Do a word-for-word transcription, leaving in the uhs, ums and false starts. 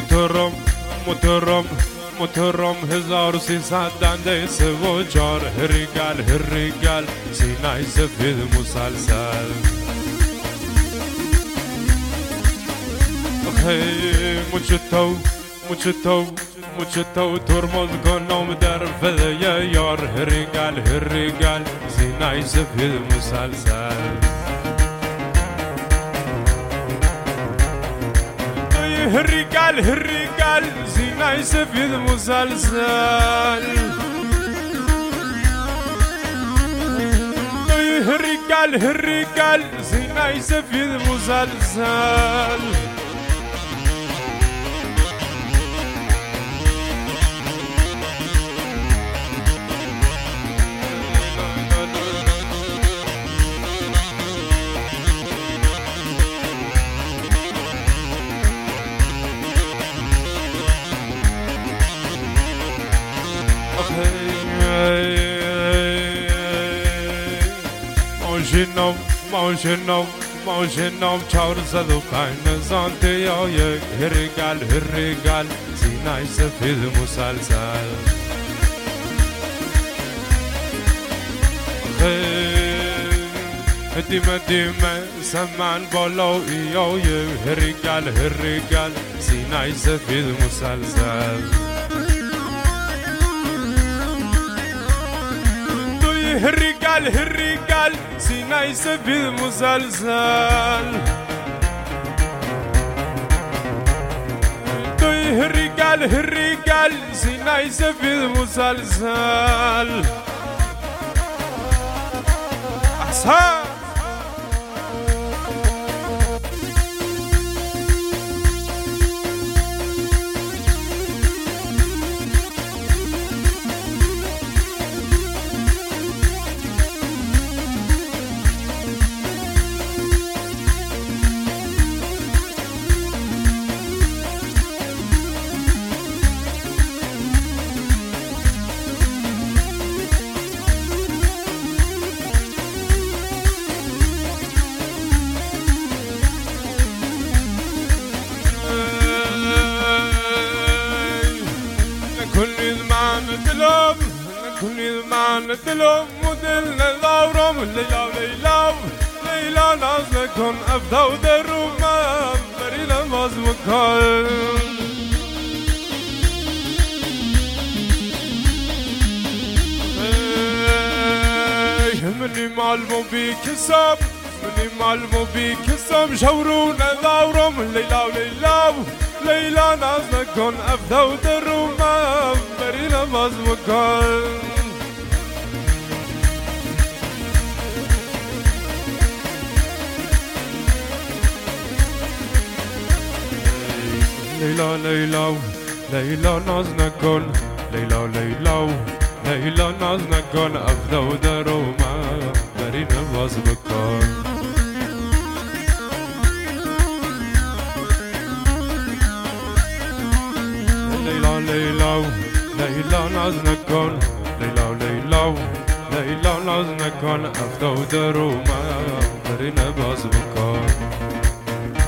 موتورم موتورم موتورم هزار و سیصد دنده سه و چار هریگل هریگل سینه سفید مسلسل خی مچتو مچتو مچتو ترمز کنم در فده یار هریگل هریگل سینه سفید مسلسل هریگل هریگل سینه سفید مسلسل هریگل هریگل سینه سفید مسلسل ماشینم ماشینم ماشینم چهارصد و پنج سانتی های هریگل هریگل سینه سفید مسلسل دیمه دیمه سمن بالایی های هریگل هریگل سینه سفید مسلسل هریگل هریگل سینه سفید مسلسل توی هریگل هریگل سینه سفید مسلسل احسن دلم نکنید من دلم مدل ندارم لیلا لیلا لیلا ناز نکن افدا و در رو من بری نماز بکن منی مالمو بی کسم منی مالمو بی کسم شورو ندارم لیلا لیلا لیلا ناز نکن افدا و در رو من بری نماز بکن لیلا لیلا لیلا ناز نکن لیلا لیلا لیلا ناز نکن افدا و در رو من بری نماز بکن لیلا لیلا لیلا ناز نکن لیلا لیلا لیلا ناز نکن افدا و در رو من بری نماز بکن